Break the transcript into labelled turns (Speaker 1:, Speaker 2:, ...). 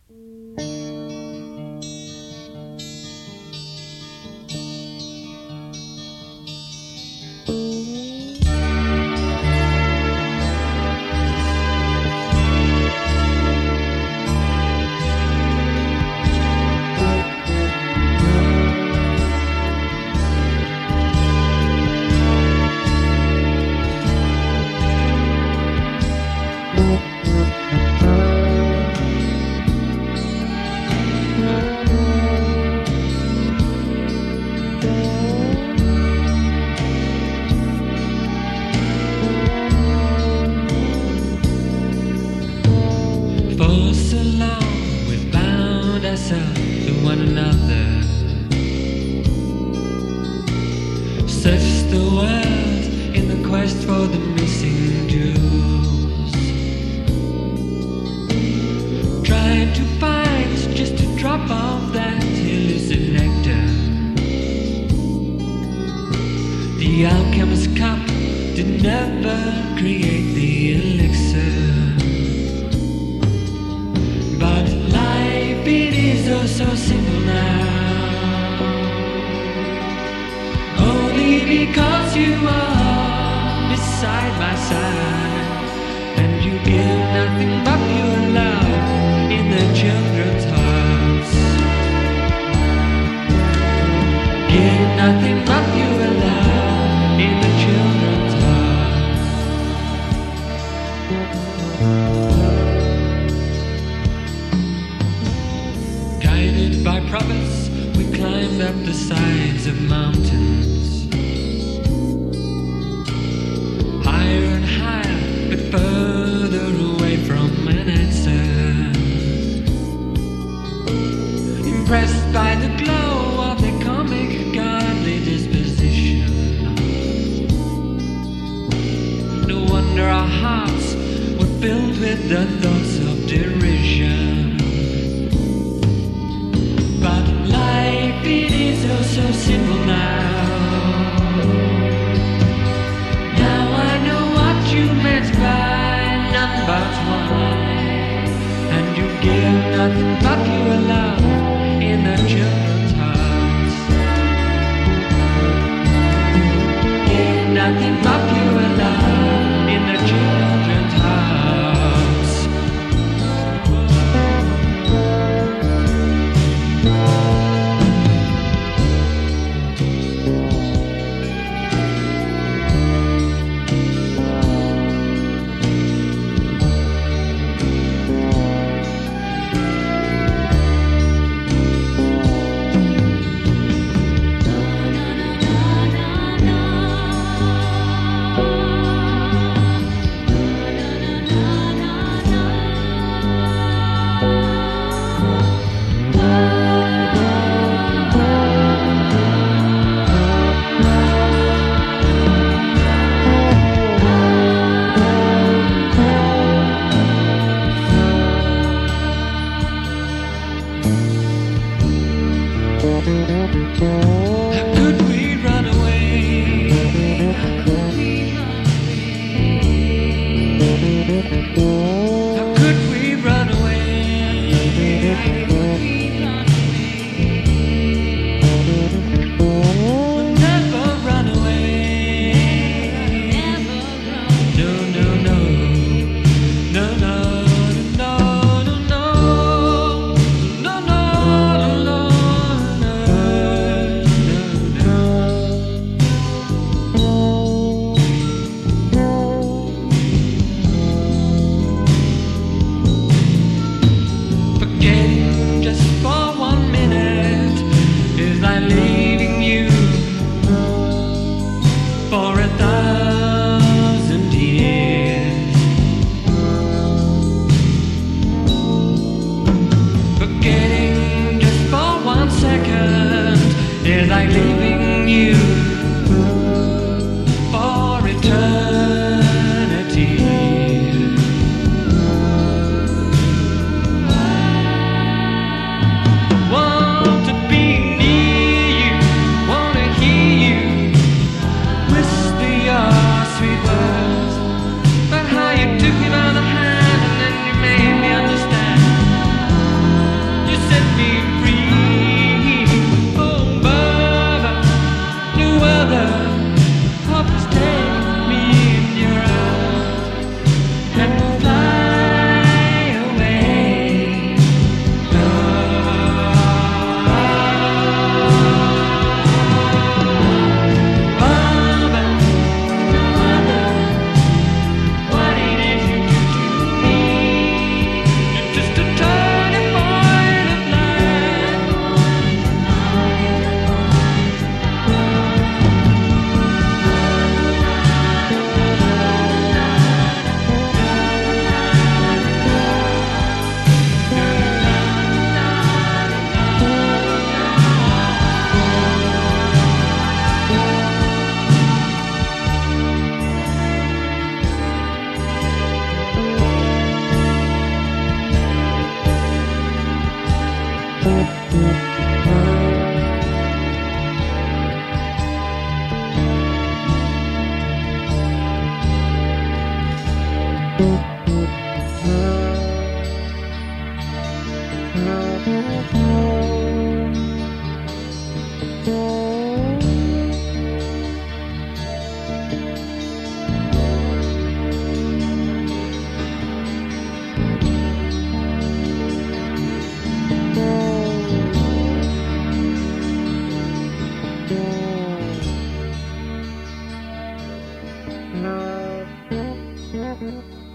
Speaker 1: For so long we've bound ourselves to one another. Searched the world in the quest for the missing jewels. Trying to find just a drop of that illicit nectar. The alchemist's cup did never create the elixir. But life, it is oh so simple now. Only because you are beside my side, and you give nothing but pure love in the children's hearts. Give nothing but pure love in the children's hearts. Guided by prophets, we climbed up the sides of mountains. Higher and higher, but further away from an answer. Impressed by the glow of their comic, godly disposition. No wonder our hearts were filled with the thoughts of derision. But life, it is oh so simple now. Now I know what you meant by none but one. And you give nothing but pure love in the children's hearts. Give nothing but pure love in the children's hearts. and we'll fly away. Mama, what it is you do to me? You're just a turning point of light. No.